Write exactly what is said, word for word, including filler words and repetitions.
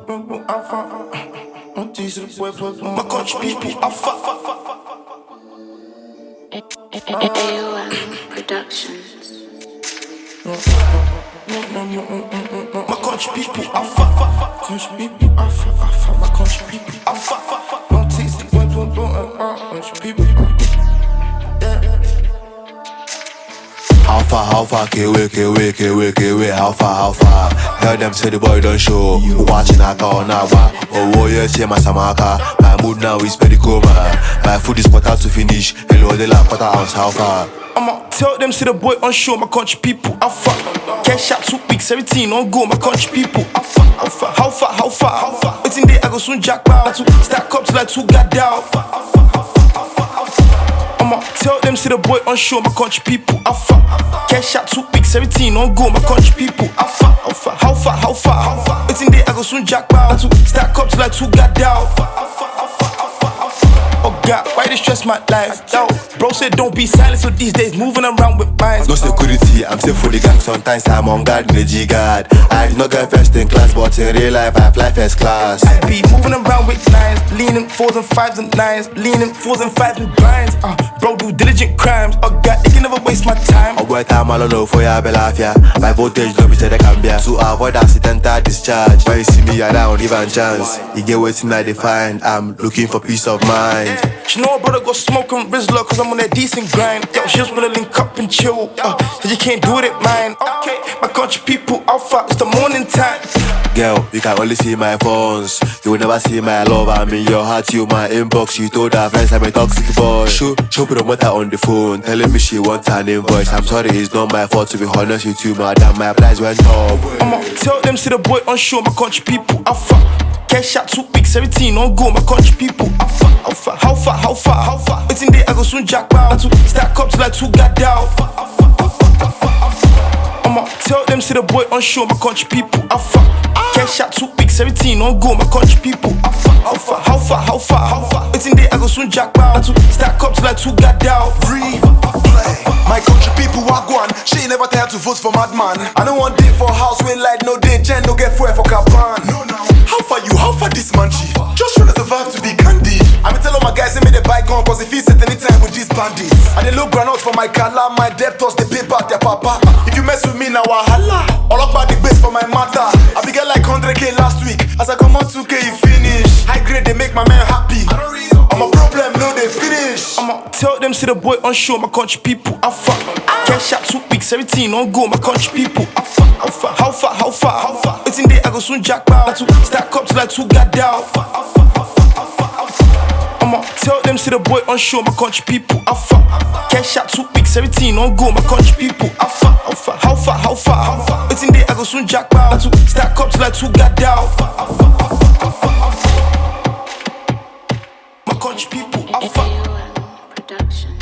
On tease the boy, my country people, I fuck. A O M Productions. My country people, I fuck. Country people, I fuck. I fuck my country people, I fuck. Don't tease the boy, country people. How far, how far, K-way, K-way, K-way, K-way, how far, how far? Hear them say the boy don't show. Who watching Aka or Nawa? Oh, warrior, say my Samaka. My mood now is very coma. My food is quarter to finish. Hello, they like quarter ounce, how far? I'ma tell them, say the boy on show, my country people, I fuck. Cash out two weeks, everything on go, my country people, I fuck. How far, how far, how far, how far? Waiting day, I go soon jack bar. Two stack up till I two got down. I'ma tell them, say the boy on show, my country people, I fuck. Cash out two weeks, everything on go, my country people, I fuck. How far, how far, how far, how far? Waiting day, I go soon jack bar. Two stack up till I two got down. Oh God, why they stress my life? Yo, bro said don't be silent, so these days moving around with minds. No security, I'm safe for the gang. Sometimes I'm on guard in the G-guard. I do not get first in class, but in real life I fly first class. I be moving around with nines, leaning fours and fives and nines, leaning fours and fives and grinds. Uh, bro do diligent crimes. Oh God, they can never waste my time. I work time all know for ya belafia. My voltage don't be said I can be to avoid accidental discharge. When you see me, I don't even chance. You get waiting I define. I'm looking for peace of mind. She know her brother go smoke and Rizzler, cause I'm on that decent grind. Yo, she just wanna link up and chill, uh, cause you can't do it at mine. Okay, my country people, alpha, it's the morning time. Girl, you can only see my phones. You will never see my love. I'm in your heart, you my inbox. You told her friends I'm a toxic boy. Show, show promoter on the phone, telling me she wants an invoice. I'm sorry, it's not my fault, to be honest with you, madam. My price went up. I'ma tell them, say the boy on show, my country people, I fuck. Cash out two weeks, everything on go, my country people, I fuck. How far, how far, how far, how far? Waiting day, I go soon jack bar. Two stack up till I two got down. I'ma tell them, say the boy on show, my country people, I fuck. Cash out two weeks, everything on go, my country people, I fuck. How far, how far, how far, how far? Waiting day, I go soon jack bar. Two stack up till I two got down. Breathe, play. My country people are gone. She never tired to vote for madman. I don't want day for house with light, no day, gen, no get fuel for caban. No, no. How far you, how far this man chief? Just trying to survive to be candy. I'm tell all my guys, they made a buy gun, cause if he set anytime with these bandits. And they look ground out for my kala, my debtors, they pay back their papa. If you mess with me now, wahala. All up by the base for my matter. I began like one hundred K last week. As I come on two K, you finish. High grade, they make my man happy. I'm a problem, no, they finish. I'ma tell them, say the boy on show, my country people, I fuck. Cash out two weeks, everything on go, my country people, I fuck. How far, how far, how far, how far? Waiting day, I go soon jack bar. Two stack up till I two got down. I'ma tell them, say the boy on show, my country people, I fuck. Cash out two weeks, everything on go, my country people, I fuck. How far, how far, how far, how far? Waiting day, I go soon jack bar. Two stack up till I two got down. My country people, I fuck. A O M Productions.